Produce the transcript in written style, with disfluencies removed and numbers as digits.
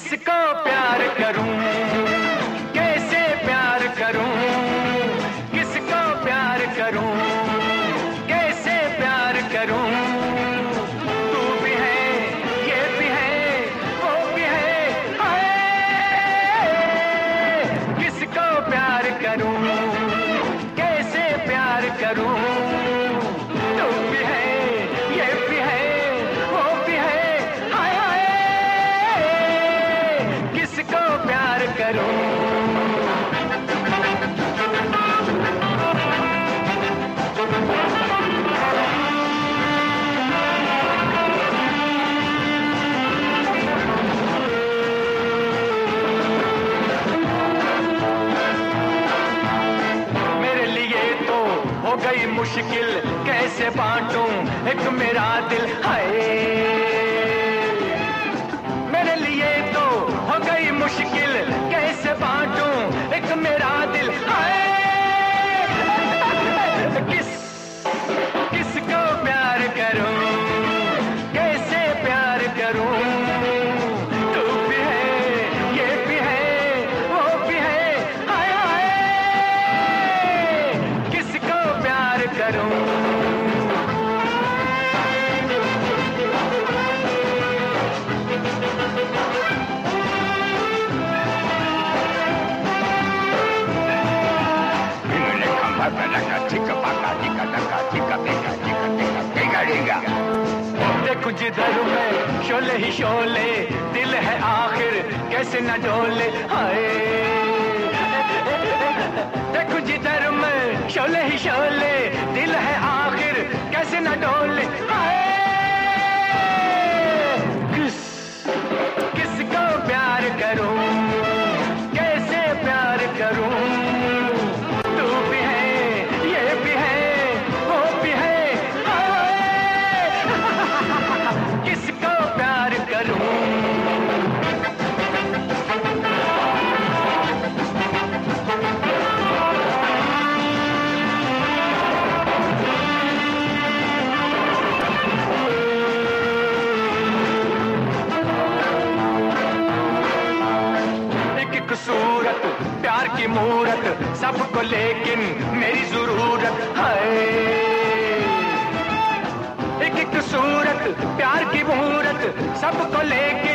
किसको प्यार करूं, कैसे प्यार करूं, किसको प्यार करूं, कैसे प्यार करूं। तू भी है, ये भी है, वो भी है, हाय। किसको प्यार करूं, कैसे प्यार करूं। तू भी है, ये भी है, वो भी है, हाय हाय। किसको प्यार करूं। हो गई मुश्किल कैसे बांटूं एक मेरा दिल, हाय। मेरे लिए तो हो गई मुश्किल कैसे बांटूं एक मेरा दिल, हाय। किसको प्यार करूं, कैसे प्यार करूं। तू भी है, ये भी है, वो भी है, हाय हाय। किसको प्यार करूं। देखो जिधर मैं शोले ही शोले, दिल है आखिर कैसे न डोले, हाय। देखो जिधर मैं शोले ही शोले, दिल है आखिर कैसे न डोले, हाय। किसको प्यार करूं, कैसे प्यार करूं। तू भी है, ये भी है, वो भी है, हाय। किसको प्यार करूं। सूरत प्यार की मूरत सबको लेकिन मेरी जरूरत, है। एक एक सूरत प्यार की मूरत सबको लेकिन